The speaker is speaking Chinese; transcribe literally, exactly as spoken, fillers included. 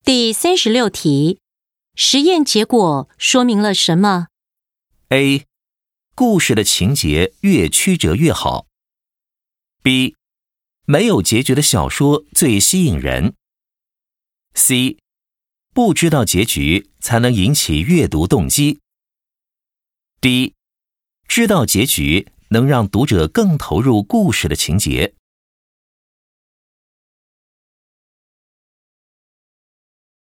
第三十六题，实验结果说明了什么？ A. 故事的情节越曲折越好。 B. 没有结局的小说最吸引人。 C. 不知道结局才能引起阅读动机。 D. 知道结局能让读者更投入故事的情节。